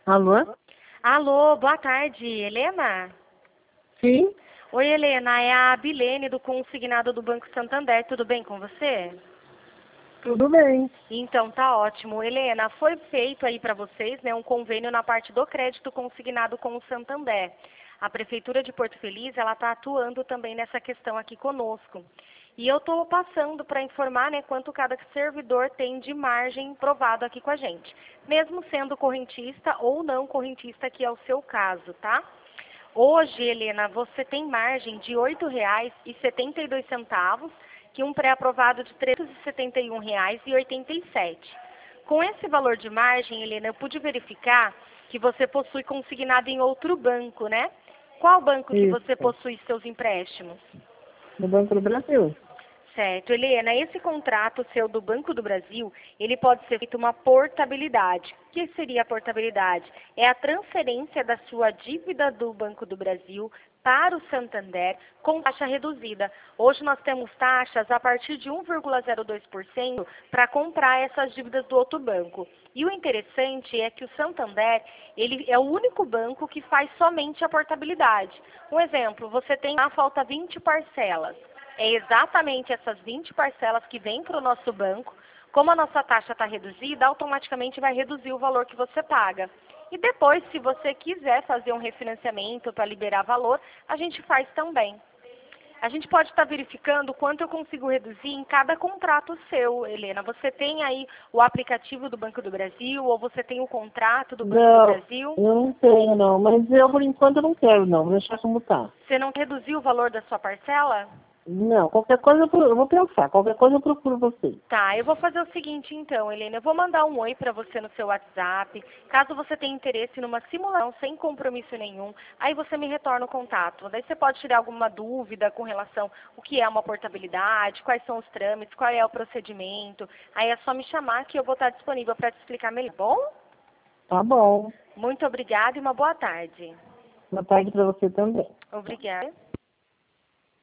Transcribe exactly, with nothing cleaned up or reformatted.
Alô? Alô, boa tarde, Helena? Sim, Oi, Helena, é a Bilene do Consignado do Banco Santander, tudo bem com você? tudo bem. Então, tá ótimo. Helena, foi feito aí para vocês, né, um convênio na parte do crédito consignado com o Santander. A Prefeitura de Porto Feliz, ela está atuando também nessa questão aqui conosco. E eu estou passando para informar, né, quanto cada servidor tem de margem provado aqui com a gente. Mesmo sendo correntista ou não correntista, que é o seu caso, tá? Hoje, Helena, você tem margem de oito reais e setenta e dois centavos, que um pré-aprovado de trezentos e setenta e um reais e oitenta e sete. Com esse valor de margem, Helena, eu pude verificar que você possui consignado em outro banco, né? Qual banco que você Isso, possui seus empréstimos? no Banco do Brasil. Certo, Helena, esse contrato seu do Banco do Brasil, ele pode ser feito uma portabilidade. O que seria a portabilidade? É a transferência da sua dívida do Banco do Brasil para o Santander com taxa reduzida. Hoje nós temos taxas a partir de um vírgula zero dois por cento para comprar essas dívidas do outro banco. E o interessante é que o Santander, ele é o único banco que faz somente a portabilidade. Um exemplo, você tem lá, falta vinte parcelas. É exatamente essas vinte parcelas que vêm para o nosso banco. Como a nossa taxa está reduzida, automaticamente vai reduzir o valor que você paga. E depois, se você quiser fazer um refinanciamento para liberar valor, a gente faz também. A gente pode estar verificando quanto eu consigo reduzir em cada contrato seu, Helena. Você tem aí o aplicativo do Banco do Brasil ou você tem o contrato do Banco do Não, Brasil? eu não tenho não, mas eu por enquanto eu não quero não, vou deixar como tá. Você não reduziu o valor da sua parcela? Não, qualquer coisa eu, pro- eu vou pensar, qualquer coisa eu procuro você. Tá, eu vou fazer o seguinte então, Helena. Eu vou mandar um oi para você no seu WhatsApp. Caso você tenha interesse numa simulação sem compromisso nenhum, aí você me retorna o contato. Daí você pode tirar alguma dúvida com relação ao que é uma portabilidade, quais são os trâmites, qual é o procedimento. Aí é só me chamar que eu vou estar disponível para te explicar melhor. Bom? Tá bom. Muito obrigada e uma boa tarde. Boa tarde pra você também. Obrigada.